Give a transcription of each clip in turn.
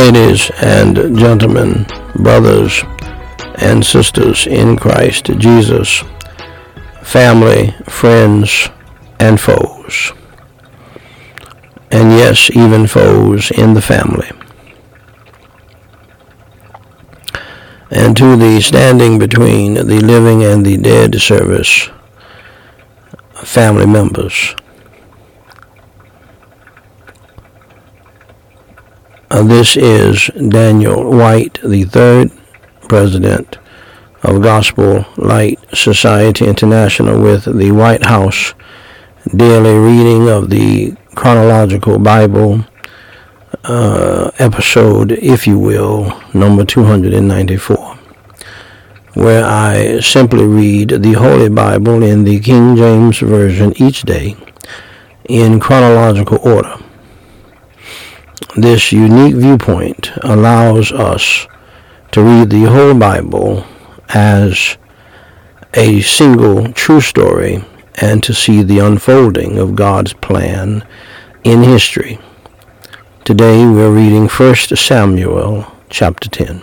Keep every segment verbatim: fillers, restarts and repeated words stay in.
Ladies and gentlemen, brothers and sisters in Christ Jesus, family, friends, and foes, and yes, even foes in the family, and to the Standing Between the Living and the Dead service family members. Uh, this is Daniel White, the third president of Gospel Light Society International, with the White House daily reading of the Chronological Bible uh, episode, if you will, number two hundred ninety-four, where I simply read the Holy Bible in the King James Version each day in chronological order. This unique viewpoint allows us to read the whole Bible as a single true story and to see the unfolding of God's plan in history. Today we're reading First Samuel chapter ten.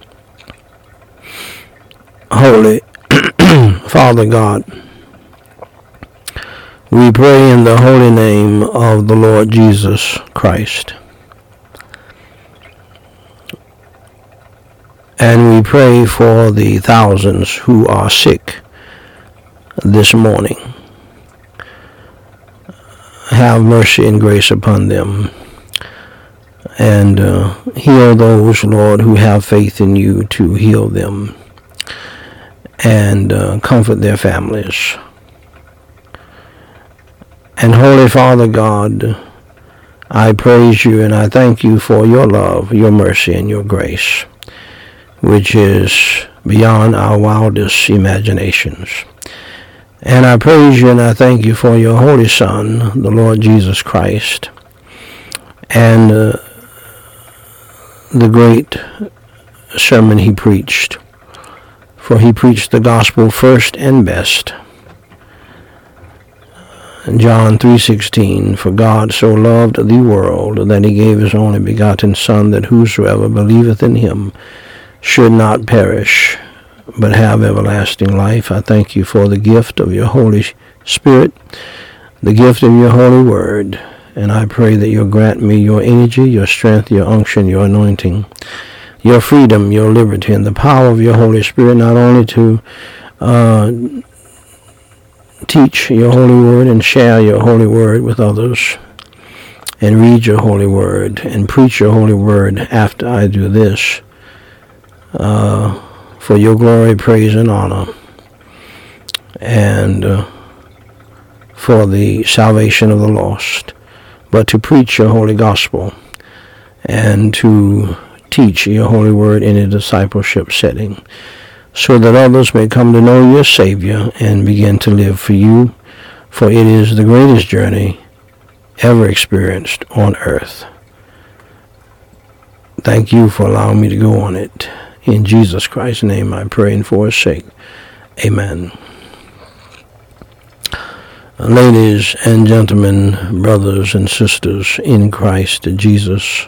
Holy Father God, we pray in the holy name of the Lord Jesus Christ. And we pray for the thousands who are sick this morning. Have mercy and grace upon them. And uh, heal those, Lord, who have faith in you to heal them. And uh, comfort their families. And Holy Father God, I praise you and I thank you for your love, your mercy, and your grace, which is beyond our wildest imaginations. And I praise you and I thank you for your Holy Son, the Lord Jesus Christ, and uh, the great sermon he preached. For he preached the gospel first and best. John three sixteen, for God so loved the world that he gave his only begotten Son, that whosoever believeth in him should not perish, but have everlasting life. I thank you for the gift of your Holy Spirit, the gift of your holy word, and I pray that you'll grant me your energy, your strength, your unction, your anointing, your freedom, your liberty, and the power of your Holy Spirit, not only to uh, teach your holy word and share your holy word with others, and read your holy word and preach your holy word after I do this, Uh, for your glory, praise, and honor, and uh, for the salvation of the lost, but to preach your holy gospel and to teach your holy word in a discipleship setting, so that others may come to know your Savior and begin to live for you, for it is the greatest journey ever experienced on earth. Thank you for allowing me to go on it. In Jesus Christ's name I pray and for his sake. Amen. Ladies and gentlemen, brothers and sisters in Christ Jesus,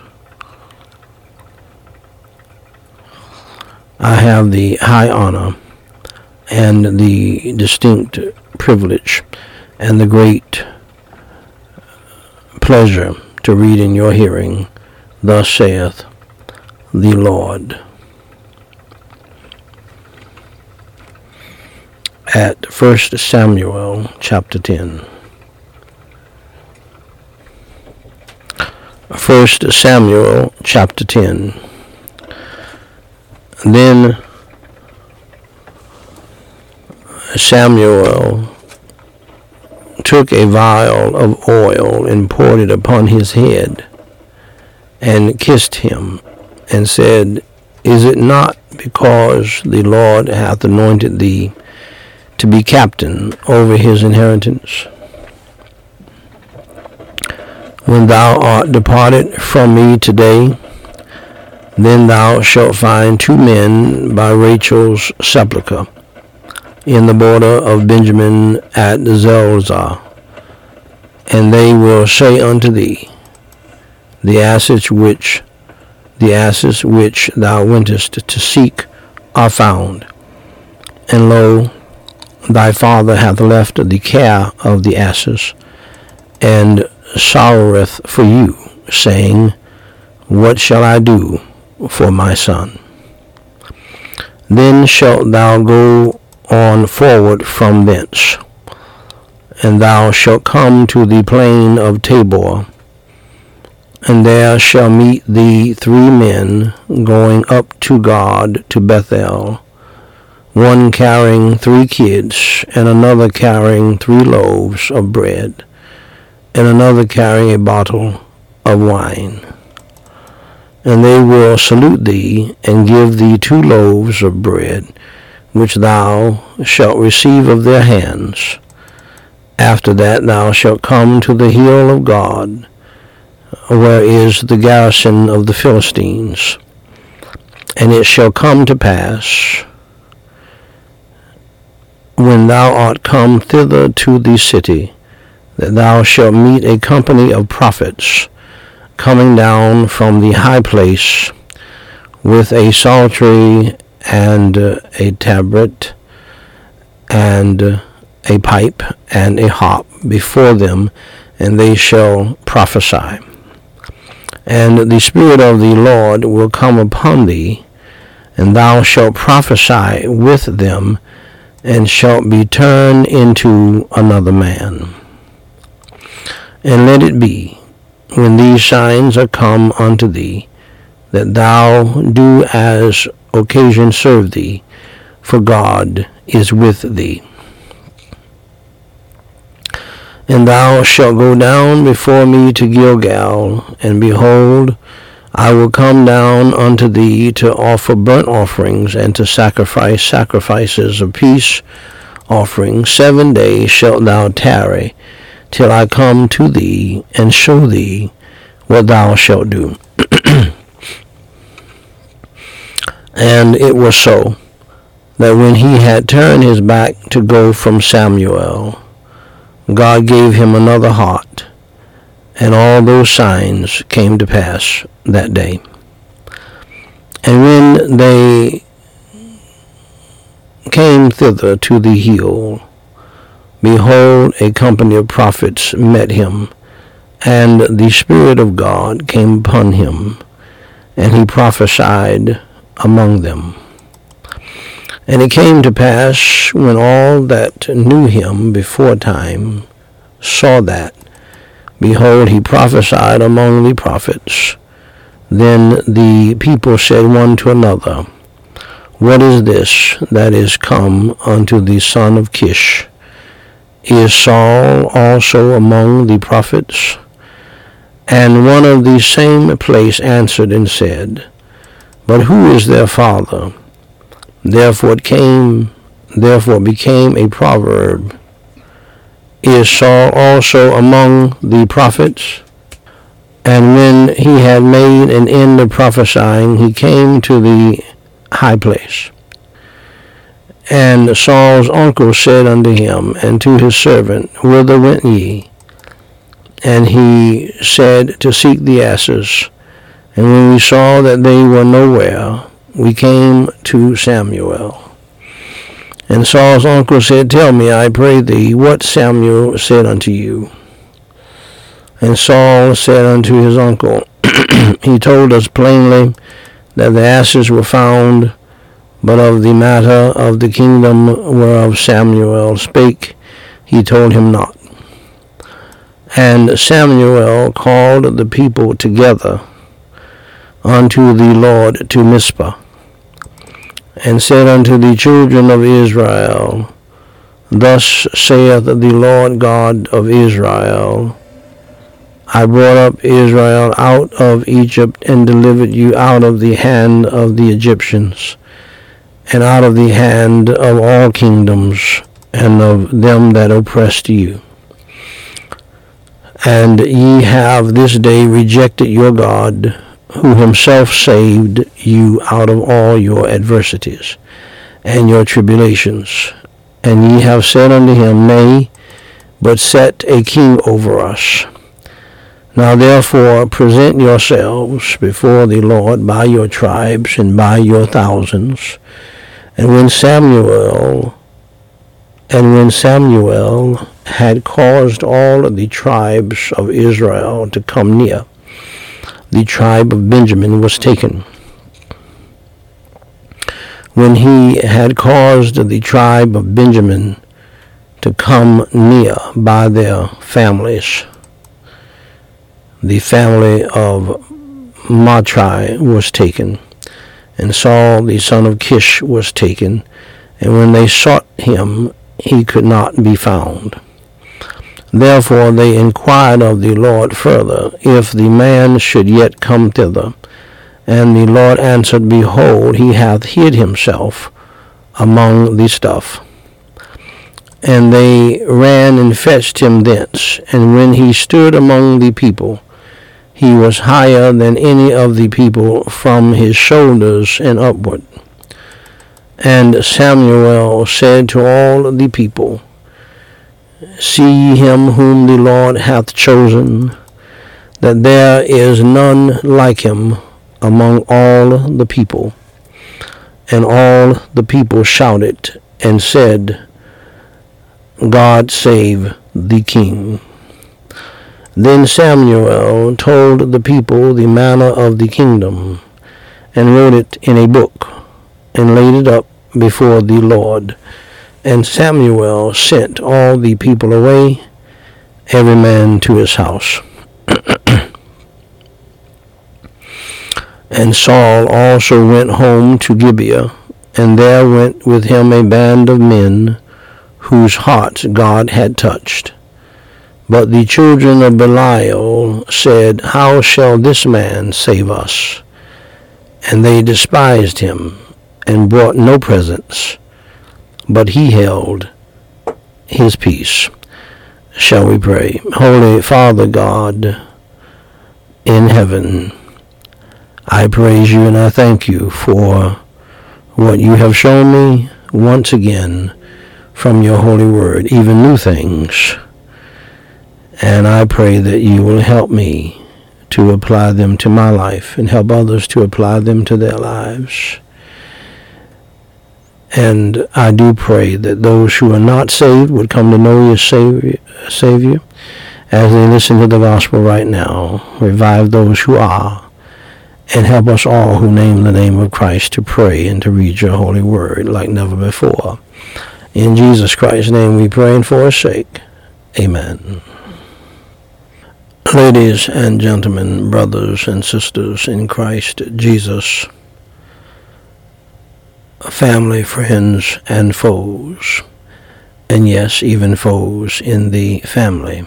I have the high honor and the distinct privilege and the great pleasure to read in your hearing, thus saith the Lord. At First Samuel chapter ten. First Samuel chapter ten. Then Samuel took a vial of oil and poured it upon his head, and kissed him, and said, Is it not because the Lord hath anointed thee to be captain over his inheritance? When thou art departed from me today, then thou shalt find two men by Rachel's sepulchre in the border of Benjamin at Zelzah, and they will say unto thee, The assets which The asses which thou wentest to seek are found. And lo, thy father hath left the care of the asses, and sorroweth for you, saying, What shall I do for my son? Then shalt thou go on forward from thence, and thou shalt come to the plain of Tabor, and there shall meet thee three men going up to God to Bethel, one carrying three kids, and another carrying three loaves of bread, and another carrying a bottle of wine. And they will salute thee, and give thee two loaves of bread, which thou shalt receive of their hands. After that thou shalt come to the hill of God, where is the garrison of the Philistines. And it shall come to pass, when thou art come thither to the city, that thou shalt meet a company of prophets coming down from the high place with a psaltery and a tabret and a pipe and a harp before them, and they shall prophesy. And the Spirit of the Lord will come upon thee, and thou shalt prophesy with them, and shalt be turned into another man. And let it be, when these signs are come unto thee, that thou do as occasion serve thee, for God is with thee. And thou shalt go down before me to Gilgal, and behold, I will come down unto thee to offer burnt offerings, and to sacrifice sacrifices of peace offerings. Seven days shalt thou tarry, till I come to thee, and show thee what thou shalt do. And it was so, that when he had turned his back to go from Samuel, God gave him another heart, and all those signs came to pass that day. And when they came thither to the hill, behold, a company of prophets met him, and the Spirit of God came upon him, and he prophesied among them. And it came to pass, when all that knew him before time saw that, behold, he prophesied among the prophets. Then the people said one to another, What is this that is come unto the son of Kish? Is Saul also among the prophets? And one of the same place answered and said, But who is their father? Therefore it came, therefore became a proverb, Is Saul also among the prophets? And when he had made an end of prophesying, he came to the high place. And Saul's uncle said unto him and to his servant, Whither went ye? And he said, To seek the asses. And when we saw that they were nowhere, we came to Samuel. And Saul's uncle said, Tell me, I pray thee, what Samuel said unto you. And Saul said unto his uncle, He told us plainly that the asses were found, but of the matter of the kingdom whereof Samuel spake, he told him not. And Samuel called the people together unto the Lord to Mizpah, and said unto the children of Israel, Thus saith the Lord God of Israel, I brought up Israel out of Egypt, and delivered you out of the hand of the Egyptians, and out of the hand of all kingdoms, and of them that oppressed you. And ye have this day rejected your God, who himself saved you out of all your adversities and your tribulations. And ye have said unto him, Nay, but set a king over us. Now therefore present yourselves before the Lord by your tribes and by your thousands. And when Samuel and when Samuel had caused all the tribes of Israel to come near, the tribe of Benjamin was taken. When he had caused the tribe of Benjamin to come near by their families, the family of Matri was taken, and Saul the son of Kish was taken, and when they sought him, he could not be found. Therefore they inquired of the Lord further, if the man should yet come thither. And the Lord answered, Behold, he hath hid himself among the stuff. And they ran and fetched him thence. And when he stood among the people, he was higher than any of the people from his shoulders and upward. And Samuel said to all the people, See ye him whom the Lord hath chosen, that there is none like him among all the people. And all the people shouted and said, God save the king. Then Samuel told the people the manner of the kingdom, and wrote it in a book, and laid it up before the Lord. And Samuel sent all the people away, every man to his house. And Saul also went home to Gibeah, and there went with him a band of men, whose hearts God had touched. But the children of Belial said, How shall this man save us? And they despised him, and brought no presents, but he held his peace. Shall we pray? Holy Father God in heaven, I praise you and I thank you for what you have shown me once again from your holy word, even new things. And I pray that you will help me to apply them to my life and help others to apply them to their lives. And I do pray that those who are not saved would come to know you as Savior, Savior as they listen to the gospel right now. Revive those who are, and help us all who name the name of Christ to pray and to read your holy word like never before. In Jesus Christ's name we pray, and for his sake, amen. Ladies and gentlemen, brothers and sisters in Christ Jesus, family, friends, and foes, and yes, even foes in the family,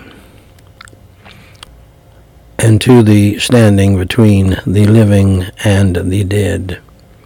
and to the standing between the living and the dead,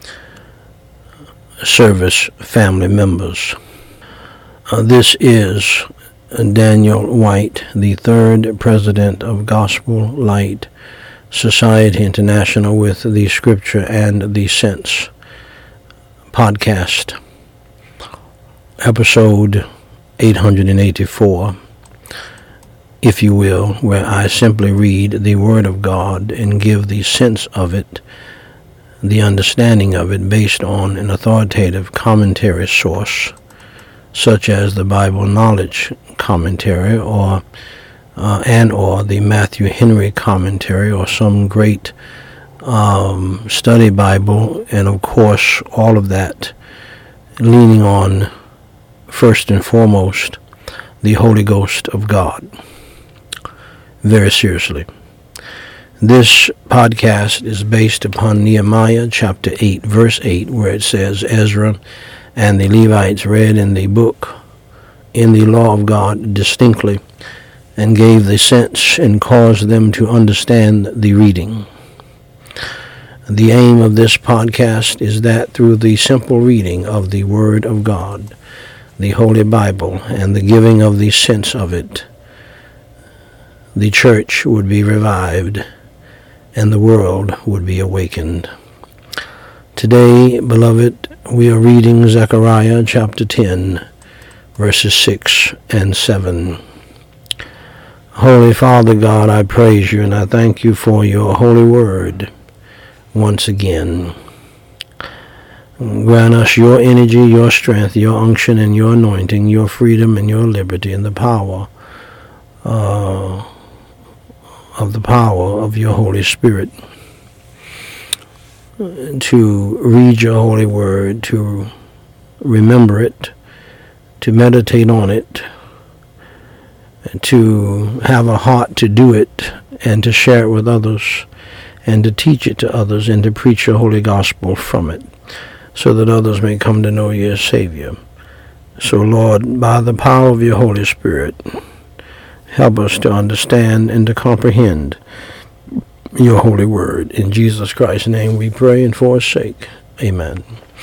service family members. Uh, this is Daniel White, the third president of Gospel Light Society International, with the Scripture and the Sense podcast, episode eight hundred eighty-four, if you will, where I simply read the Word of God and give the sense of it, the understanding of it, based on an authoritative commentary source, such as the Bible Knowledge Commentary, or uh, and or the Matthew Henry Commentary, or some great um, study Bible, and of course all of that leaning on, first and foremost, the Holy Ghost of God. Very seriously. This podcast is based upon Nehemiah chapter eight, verse eight, where it says, Ezra and the Levites read in the book, in the law of God distinctly, and gave the sense and caused them to understand the reading. The aim of this podcast is that through the simple reading of the Word of God, the Holy Bible, and the giving of the sense of it, the church would be revived and the world would be awakened. Today, beloved, we are reading Zechariah chapter ten, verses six and seven. Holy Father God, I praise you and I thank you for your holy word once again. Grant us your energy, your strength, your unction, and your anointing, your freedom and your liberty, and the power uh, of the power of your Holy Spirit to read your holy word, to remember it, to meditate on it, to have a heart to do it, and to share it with others, and to teach it to others, and to preach your holy gospel from it, so that others may come to know you as Savior. So, Lord, by the power of your Holy Spirit, help us to understand and to comprehend your holy word. In Jesus Christ's name we pray, and for his sake, amen.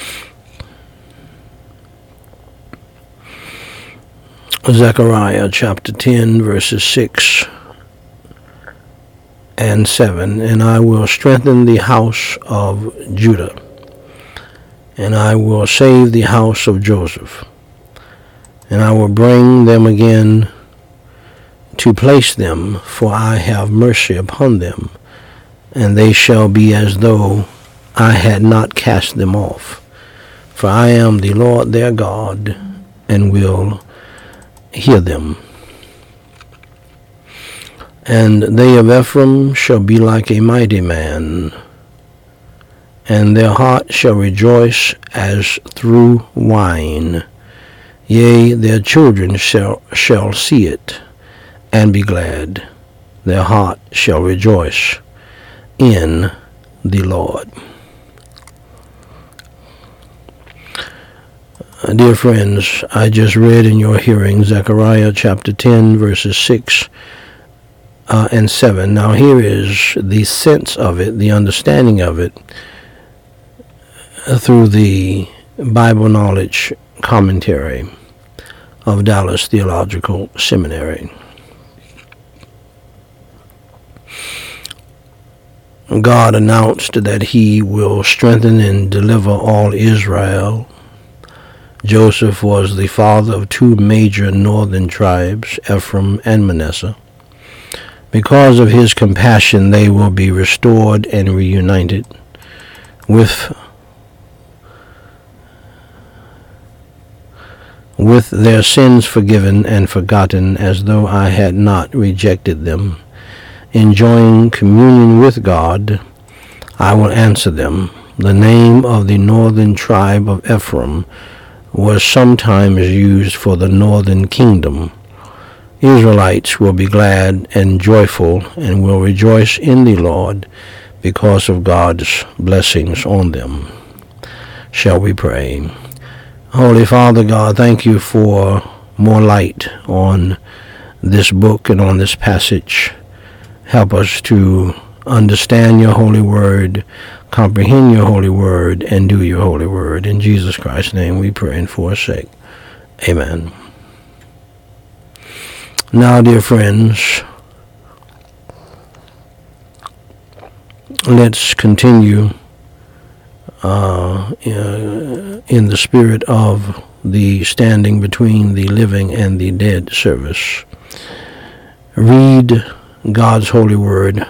Zechariah chapter ten, verses six and seven. And I will strengthen the house of Judah, and I will save the house of Joseph, and I will bring them again to place them, for I have mercy upon them, and they shall be as though I had not cast them off. For I am the Lord their God, and will hear them. And they of Ephraim shall be like a mighty man, and their heart shall rejoice as through wine. Yea, their children shall, shall see it, and be glad. Their heart shall rejoice in the Lord. Dear friends, I just read in your hearing Zechariah chapter ten, verses six uh, and seven. Now here is the sense of it, the understanding of it, uh, through the Bible Knowledge Commentary of Dallas Theological Seminary. God announced that he will strengthen and deliver all Israel. Joseph was the father of two major northern tribes, Ephraim and Manasseh. Because of his compassion, they will be restored and reunited with with their sins forgiven and forgotten, as though I had not rejected them. Enjoying communion with God, I will answer them. The name of the northern tribe of Ephraim was sometimes used for the northern kingdom. Israelites will be glad and joyful and will rejoice in the Lord because of God's blessings on them. Shall we pray? Holy Father God, thank you for more light on this book and on this passage. Help us to understand your holy word, comprehend your holy word, and do your holy word. In Jesus Christ's name we pray, and for his sake. Amen. Now, dear friends, let's continue uh, in the spirit of the standing between the living and the dead service. Read God's holy word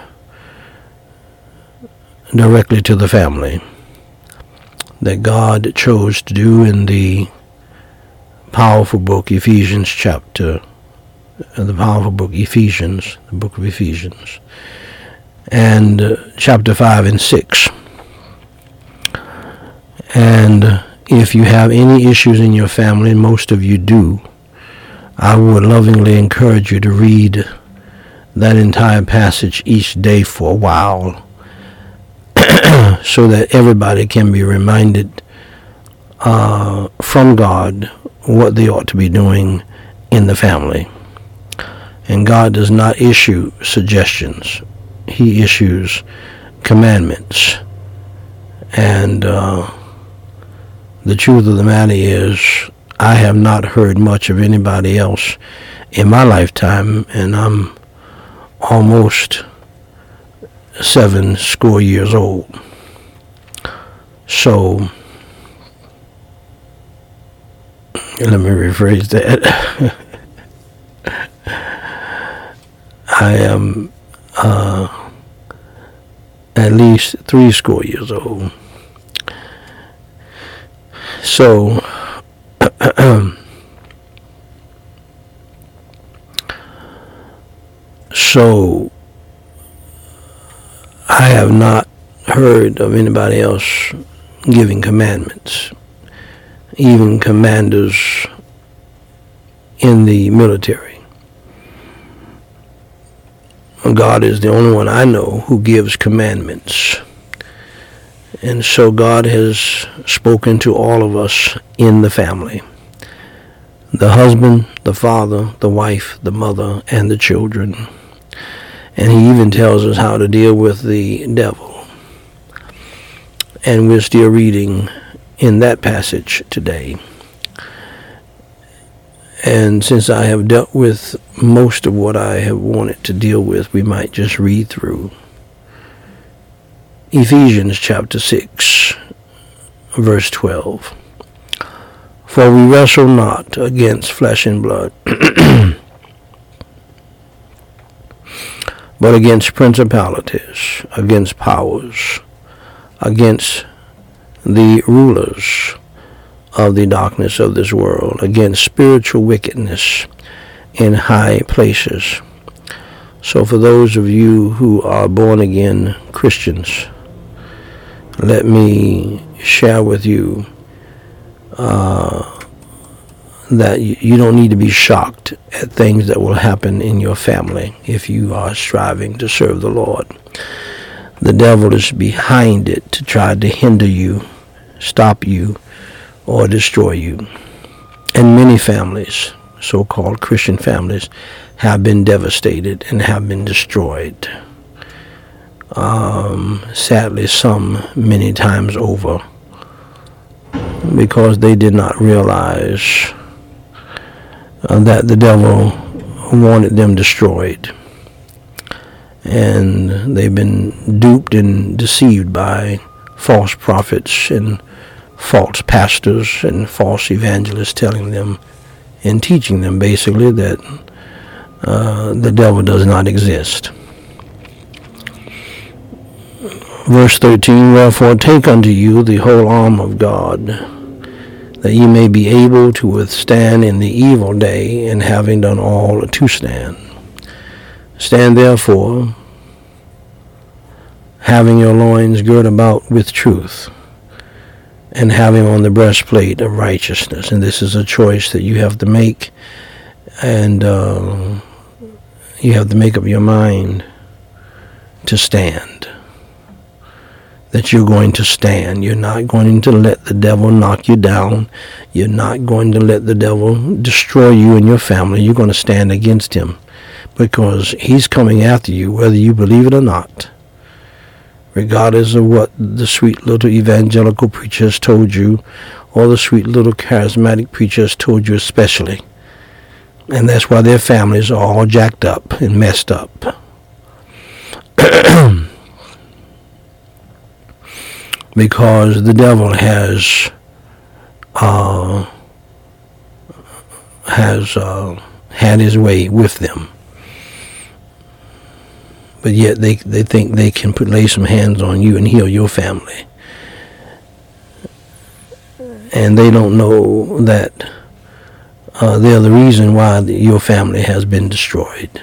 directly to the family that God chose to do in the powerful book Ephesians chapter uh, the powerful book Ephesians, the book of Ephesians, and uh, chapter five and six. And if you have any issues in your family, and most of you do, I would lovingly encourage you to read that entire passage each day for a while, so that everybody can be reminded uh, from God what they ought to be doing in the family. And God does not issue suggestions. He issues commandments. And uh, the truth of the matter is, I have not heard much of anybody else in my lifetime, and I'm almost seven score years old. So, let me rephrase that. I am uh, at least three score years old. So, so I have not heard of anybody else giving commandments, even commanders in the military. God is the only one I know who gives commandments. And so God has spoken to all of us in the family. The husband, the father, the wife, the mother, and the children. And he even tells us how to deal with the devil. And we're still reading in that passage today. And since I have dealt with most of what I have wanted to deal with, we might just read through Ephesians chapter six, verse twelve. For we wrestle not against flesh and blood, but against principalities, against powers, against the rulers of the darkness of this world, against spiritual wickedness in high places. So for those of you who are born again Christians, let me share with you uh, that you don't need to be shocked at things that will happen in your family if you are striving to serve the Lord. The devil is behind it to try to hinder you, stop you, or destroy you. And many families, so-called Christian families, have been devastated and have been destroyed. Um, sadly, some many times over, because they did not realize uh, that the devil wanted them destroyed. And they've been duped and deceived by false prophets and false pastors and false evangelists telling them and teaching them basically that uh, the devil does not exist. Verse thirteen, wherefore take unto you the whole arm of God, that ye may be able to withstand in the evil day, and having done all to stand. Stand therefore, having your loins girt about with truth, and having on the breastplate of righteousness. And this is a choice that you have to make, and uh, you have to make up your mind to stand. That you're going to stand. You're not going to let the devil knock you down. You're not going to let the devil destroy you and your family. You're going to stand against him, because he's coming after you, whether you believe it or not. Regardless of what the sweet little evangelical preachers told you, or the sweet little charismatic preachers told you especially. And that's why their families are all jacked up and messed up. Because the devil has uh, has uh, had his way with them. But yet they, they think they can put lay some hands on you and heal your family. And they don't know that uh, they're the reason why the, your family has been destroyed.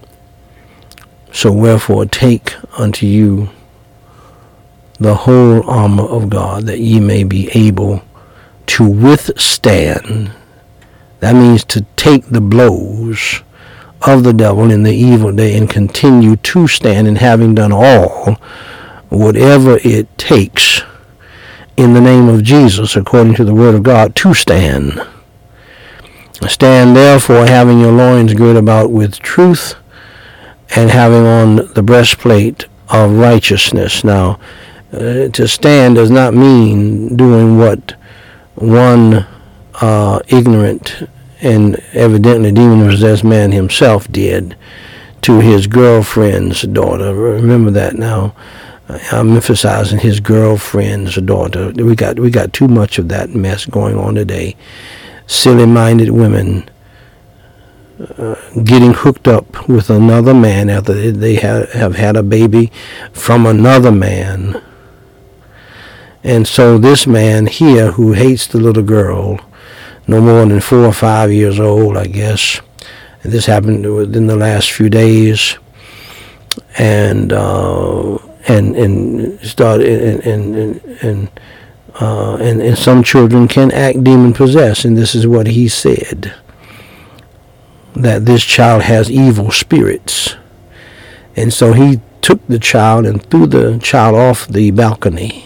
So wherefore take unto you the whole armor of God, that ye may be able to withstand. That means to take the blows of the devil in the evil day and continue to stand, and having done all, whatever it takes in the name of Jesus, according to the word of God, to stand. Stand therefore, having your loins girt about with truth, and having on the breastplate of righteousness. Now, uh, to stand does not mean doing what one uh, ignorant and evidently demon-possessed man himself did to his girlfriend's daughter. Remember that now. I'm emphasizing his girlfriend's daughter. We got we got too much of that mess going on today. Silly-minded women uh, getting hooked up with another man after they have, have had a baby from another man. And so this man here, who hates the little girl, no more than four or five years old, I guess, and this happened within the last few days, and uh, and and started and and and. and Uh, and, and some children can act demon-possessed, and this is what he said, that this child has evil spirits. And so he took the child and threw the child off the balcony.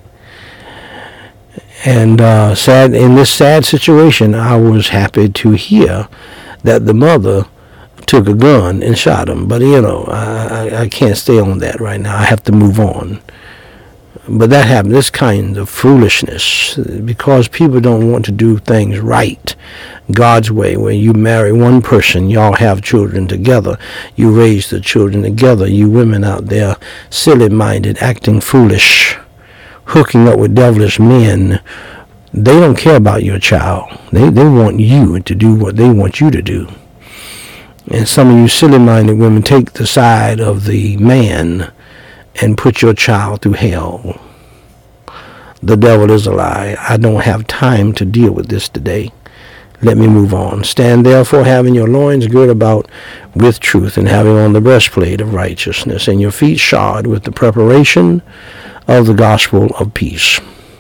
And uh, sad in this sad situation, I was happy to hear that the mother took a gun and shot him. But, you know, I, I, I can't stay on that right now. I have to move on. But that happened, this kind of foolishness, because people don't want to do things right, God's way, where you marry one person, y'all have children together, you raise the children together. You women out there, silly-minded, acting foolish, hooking up with devilish men, they don't care about your child. They, they want you to do what they want you to do. And some of you silly-minded women take the side of the man and put your child through hell. The devil is a lie. I don't have time to deal with this today. Let me move on. Stand therefore, having your loins girt about with truth, and having on the breastplate of righteousness, and your feet shod with the preparation of the gospel of peace.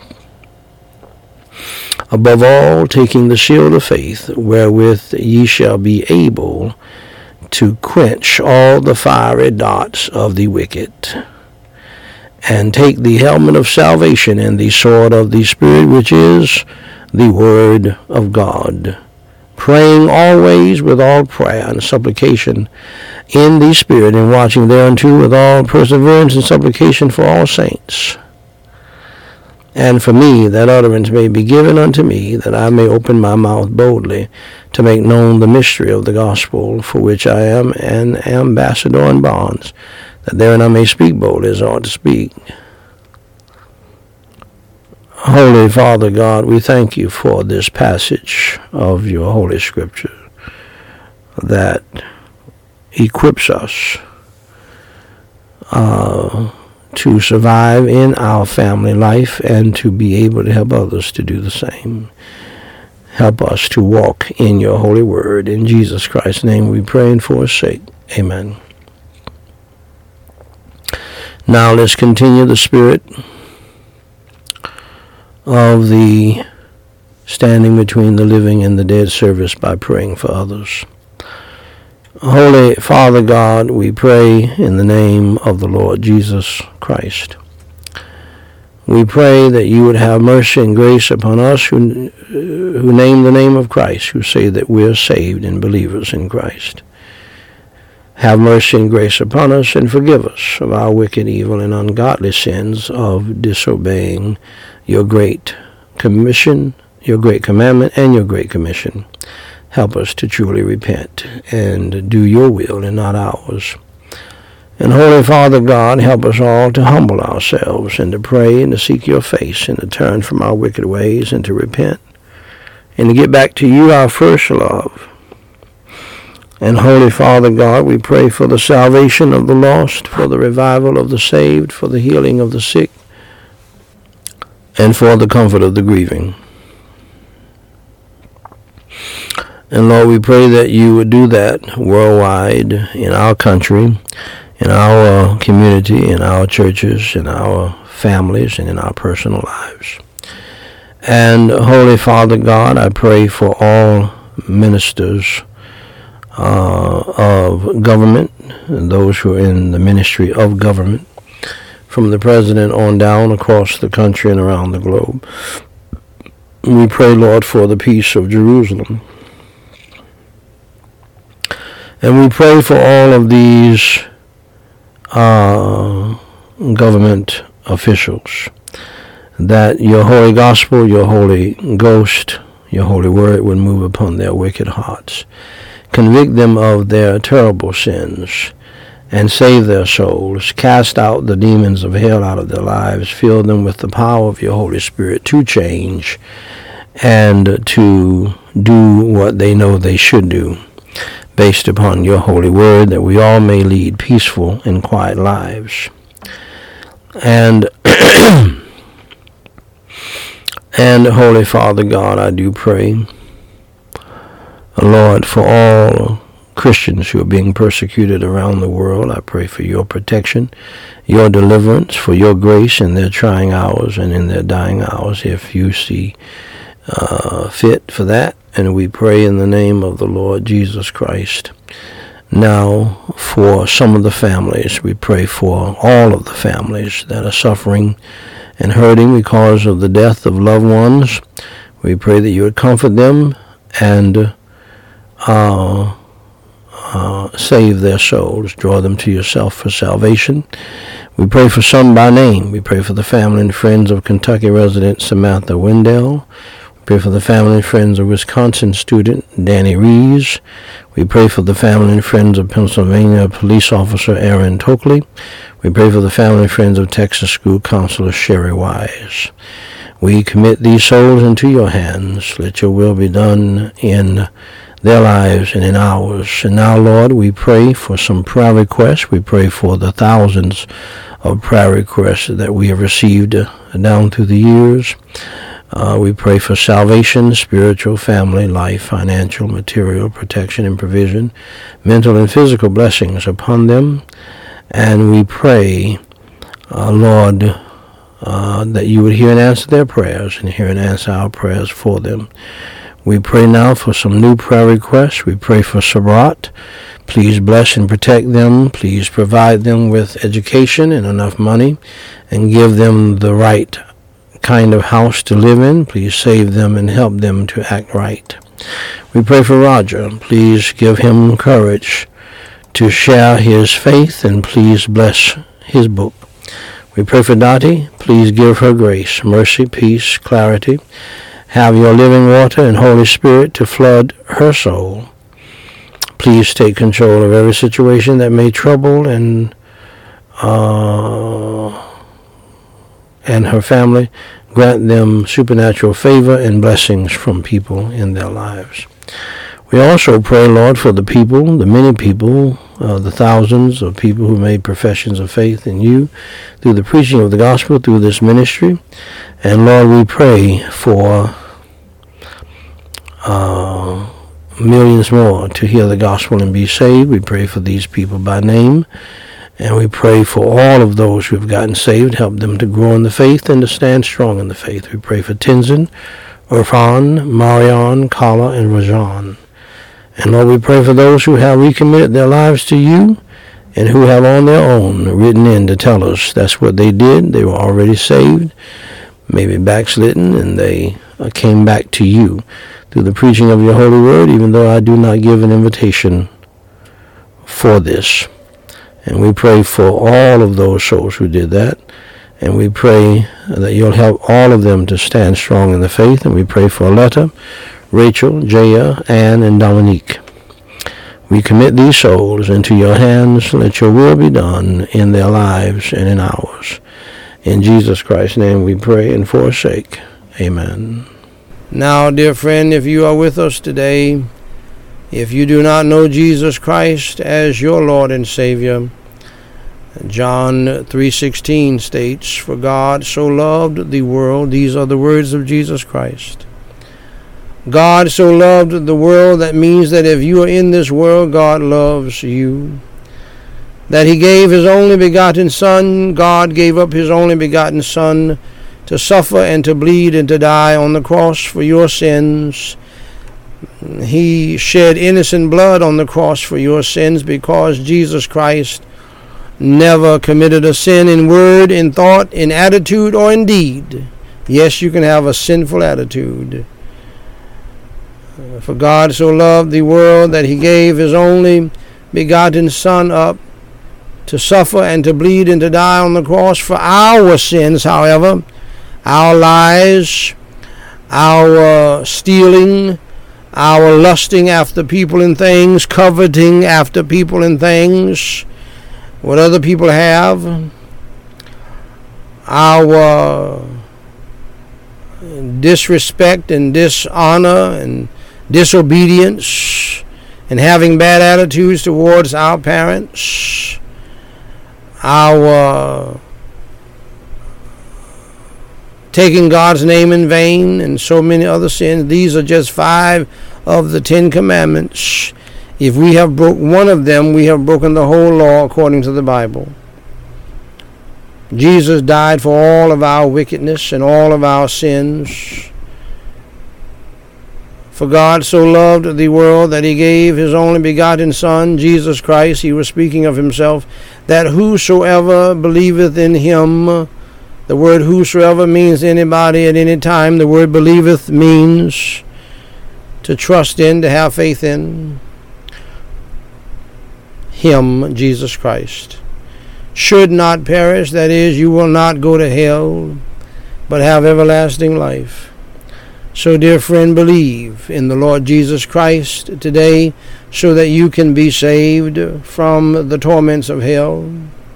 Above all, taking the shield of faith, wherewith ye shall be able to quench all the fiery darts of the wicked. And take the helmet of salvation and the sword of the Spirit, which is the word of God, praying always with all prayer and supplication in the Spirit, and watching thereunto with all perseverance and supplication for all saints. And for me, that utterance may be given unto me, that I may open my mouth boldly to make known the mystery of the gospel, for which I am an ambassador in bonds, that therein I may speak boldly as I ought to speak. Holy Father God, we thank you for this passage of your Holy Scripture that equips us uh, to survive in our family life and to be able to help others to do the same. Help us to walk in your holy word. In Jesus Christ's name we pray and for his sake. Amen. Now let's continue the spirit of the standing between the living and the dead service by praying for others. Holy Father God, we pray in the name of the Lord Jesus Christ. We pray that you would have mercy and grace upon us who, who name the name of Christ, who say that we are saved and believers in Christ. Have mercy and grace upon us, and forgive us of our wicked, evil, and ungodly sins of disobeying your great commission, your great commandment, and your great commission. Help us to truly repent and do your will and not ours. And Holy Father God, help us all to humble ourselves and to pray and to seek your face and to turn from our wicked ways and to repent and to get back to you, our first love. And Holy Father God, we pray for the salvation of the lost, for the revival of the saved, for the healing of the sick, and for the comfort of the grieving. And Lord, we pray that you would do that worldwide, in our country, in our community, in our churches, in our families, and in our personal lives. And Holy Father God, I pray for all ministers Uh, of government, and those who are in the ministry of government, from the president on down across the country and around the globe. We pray, Lord, for the peace of Jerusalem. And we pray for all of these uh, government officials, that your holy gospel, your holy ghost, your holy word would move upon their wicked hearts. Convict them of their terrible sins and save their souls. Cast out the demons of hell out of their lives. Fill them with the power of your Holy Spirit to change and to do what they know they should do. based upon your holy word, that we all may lead peaceful and quiet lives. And, and Holy Father God, I do pray, Lord, for all Christians who are being persecuted around the world. I pray for your protection, your deliverance, for your grace in their trying hours and in their dying hours, if you see uh, fit for that. And we pray in the name of the Lord Jesus Christ. Now, for some of the families, we pray for all of the families that are suffering and hurting because of the death of loved ones. We pray that you would comfort them and uh, uh, save their souls, draw them to yourself for salvation. We pray for some by name. We pray for the family and friends of Kentucky resident Samantha Wendell. We pray for the family and friends of Wisconsin student Danny Rees. We pray for the family and friends of Pennsylvania police officer Aaron Tokley. We pray for the family and friends of Texas school counselor Sherry Wise. We commit these souls into your hands. Let your will be done in their lives and in ours. And now, Lord, we pray for some prayer requests. We pray for the thousands of prayer requests that we have received uh, down through the years. Uh, we pray for salvation, spiritual, family, life, financial, material, protection and provision, mental and physical blessings upon them. And we pray, uh, Lord, uh, that you would hear and answer their prayers and hear and answer our prayers for them. We pray now for some new prayer requests. We pray for Sabrat. Please bless and protect them. Please provide them with education and enough money and give them the right kind of house to live in. Please save them and help them to act right. We pray for Roger. Please give him courage to share his faith, and please bless his book. We pray for Dottie. Please give her grace, mercy, peace, clarity. Have your living water and Holy Spirit to flood her soul. Please take control of every situation that may trouble and uh, and her family. Grant them supernatural favor and blessings from people in their lives. We also pray, Lord, for the people, the many people, uh, the thousands of people who made professions of faith in you through the preaching of the gospel, through this ministry. And Lord, we pray for uh, millions more to hear the gospel and be saved. We pray for these people by name. And we pray for all of those who have gotten saved. Help them to grow in the faith and to stand strong in the faith. We pray for Tenzin, Irfan, Marion, Kala, and Rajan. And Lord, we pray for those who have recommitted their lives to you and who have on their own written in to tell us that's what they did. They were already saved, maybe backslidden, and they uh, came back to you through the preaching of your holy word, even though I do not give an invitation for this. And we pray for all of those souls who did that. And we pray that you'll help all of them to stand strong in the faith. And we pray for Aletta, Rachel, Jaya, Ann, and Dominique. We commit these souls into your hands. Let your will be done in their lives and in ours. In Jesus Christ's name we pray and forsake. Amen. Now, dear friend, if you are with us today, if you do not know Jesus Christ as your Lord and Savior, John three sixteen states, "For God so loved the world," these are the words of Jesus Christ. God so loved the world, that means that if you are in this world, God loves you. That he gave his only begotten Son, God gave up his only begotten Son to suffer and to bleed and to die on the cross for your sins. He shed innocent blood on the cross for your sins because Jesus Christ never committed a sin in word, in thought, in attitude, or in deed. Yes, you can have a sinful attitude. For God so loved the world that he gave his only begotten Son up to suffer and to bleed and to die on the cross for our sins, however, our lies, our stealing, our lusting after people and things, coveting after people and things, what other people have, our disrespect and dishonor and disobedience and having bad attitudes towards our parents, our taking God's name in vain, and so many other sins. These are just five of the Ten Commandments. If we have broke one of them, we have broken the whole law according to the Bible. Jesus died for all of our wickedness and all of our sins. For God so loved the world that he gave his only begotten Son, Jesus Christ. He was speaking of himself, that whosoever believeth in him, the word whosoever means anybody at any time. The word believeth means to trust in, to have faith in him, Jesus Christ. Should not perish, that is, you will not go to hell, but have everlasting life. So, dear friend, believe in the Lord Jesus Christ today so that you can be saved from the torments of hell.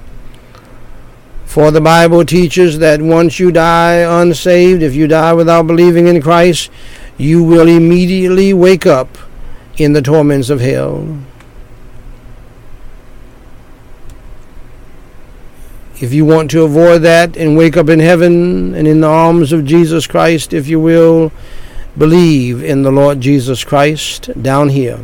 For the Bible teaches that once you die unsaved, if you die without believing in Christ, you will immediately wake up in the torments of hell. If you want to avoid that and wake up in heaven and in the arms of Jesus Christ, if you will, believe in the Lord Jesus Christ down here.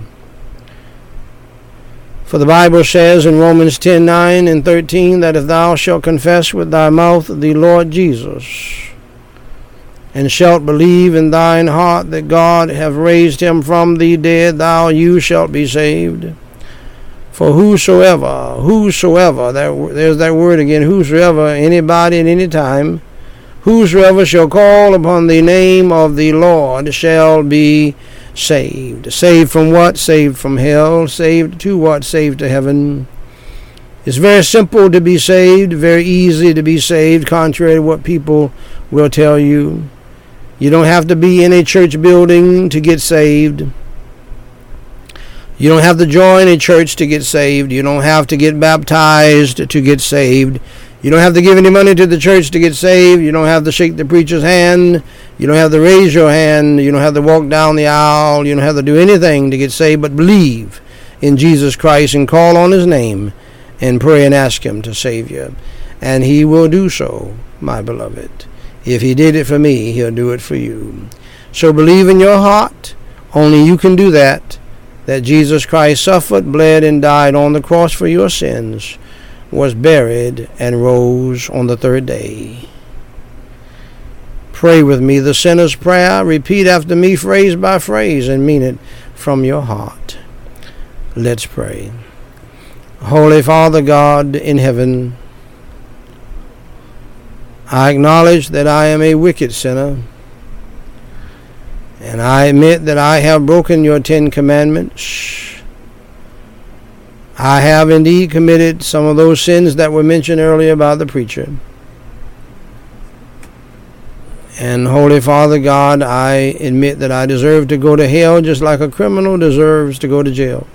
For the Bible says in Romans ten, nine and thirteen that if thou shalt confess with thy mouth the Lord Jesus, and shalt believe in thine heart that God hath raised him from the dead, thou you shalt be saved. For whosoever, whosoever, that, there's that word again, whosoever, anybody at any time, whosoever shall call upon the name of the Lord shall be saved. Saved from what? Saved from hell. Saved to what? Saved to heaven. It's very simple to be saved, very easy to be saved, contrary to what people will tell you. You don't have to be in a church building to get saved. You don't have to join a church to get saved. You don't have to get baptized to get saved. You don't have to give any money to the church to get saved. You don't have to shake the preacher's hand. You don't have to raise your hand. You don't have to walk down the aisle. You don't have to do anything to get saved, but believe in Jesus Christ and call on his name and pray and ask him to save you. And he will do so, my beloved. If he did it for me, he'll do it for you. So believe in your heart. Only you can do that. That Jesus Christ suffered, bled, and died on the cross for your sins, was buried, and rose on the third day. Pray with me the sinner's prayer. Repeat after me phrase by phrase and mean it from your heart. Let's pray. Holy Father God in heaven, I acknowledge that I am a wicked sinner, and I admit that I have broken your Ten Commandments. I have indeed committed some of those sins that were mentioned earlier by the preacher. And Holy Father God, I admit that I deserve to go to hell just like a criminal deserves to go to jail.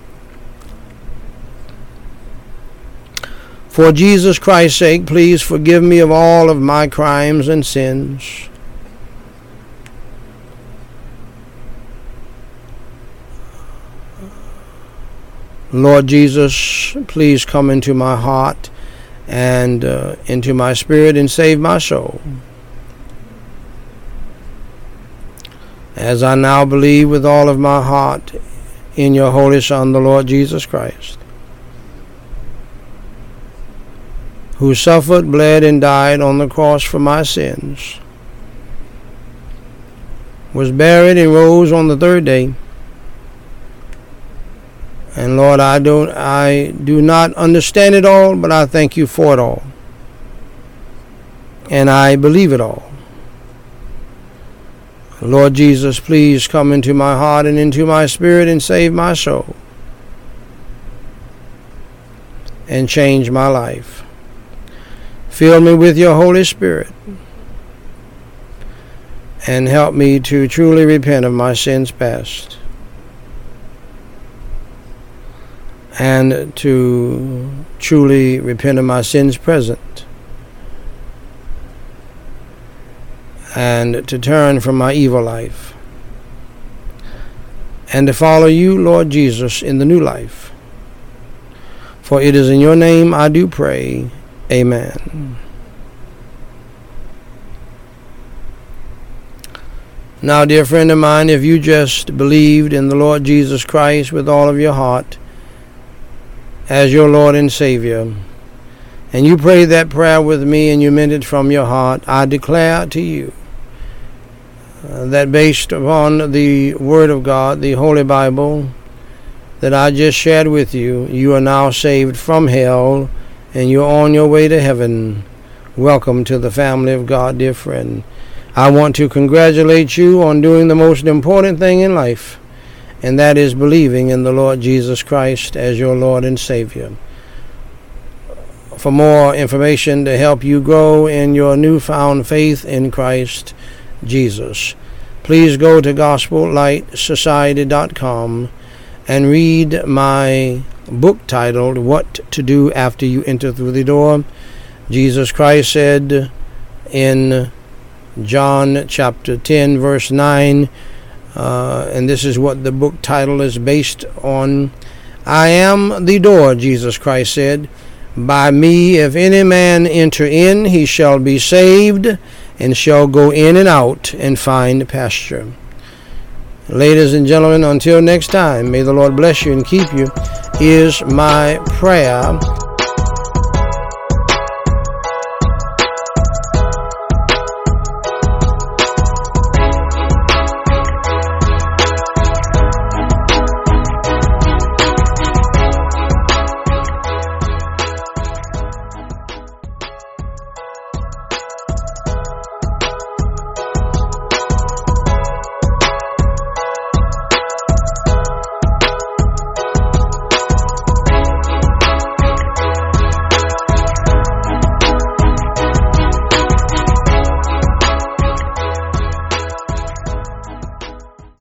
For Jesus Christ's sake, please forgive me of all of my crimes and sins. Lord Jesus, please come into my heart and uh, into my spirit and save my soul. As I now believe with all of my heart in your Holy Son, the Lord Jesus Christ, who suffered, bled, and died on the cross for my sins, was buried and rose on the third day. And Lord, I don't, I do not understand it all, but I thank you for it all. And I believe it all. Lord Jesus, please come into my heart and into my spirit and save my soul. And change my life. Fill me with your Holy Spirit. And help me to truly repent of my sins past. And to truly repent of my sins present. And to turn from my evil life. and to follow you, Lord Jesus, in the new life. For it is in your name I do pray. Amen. Now, dear friend of mine, if you just believed in the Lord Jesus Christ with all of your heart as your Lord and Savior, and you prayed that prayer with me and you meant it from your heart, I declare to you uh, that based upon the Word of God, the Holy Bible, that I just shared with you, you are now saved from hell and you're on your way to heaven. Welcome to the family of God, dear friend. I want to congratulate you on doing the most important thing in life, and that is believing in the Lord Jesus Christ as your Lord and Savior. For more information to help you grow in your newfound faith in Christ Jesus, please go to gospel light society dot com and read my book titled What to Do After You Enter Through the Door. Jesus Christ said in John chapter ten, verse nine, uh, and this is what the book title is based on. I am the door, Jesus Christ said. By me, if any man enter in, he shall be saved, and shall go in and out and find pasture. Ladies and gentlemen, until next time, may the Lord bless you and keep you, is my prayer.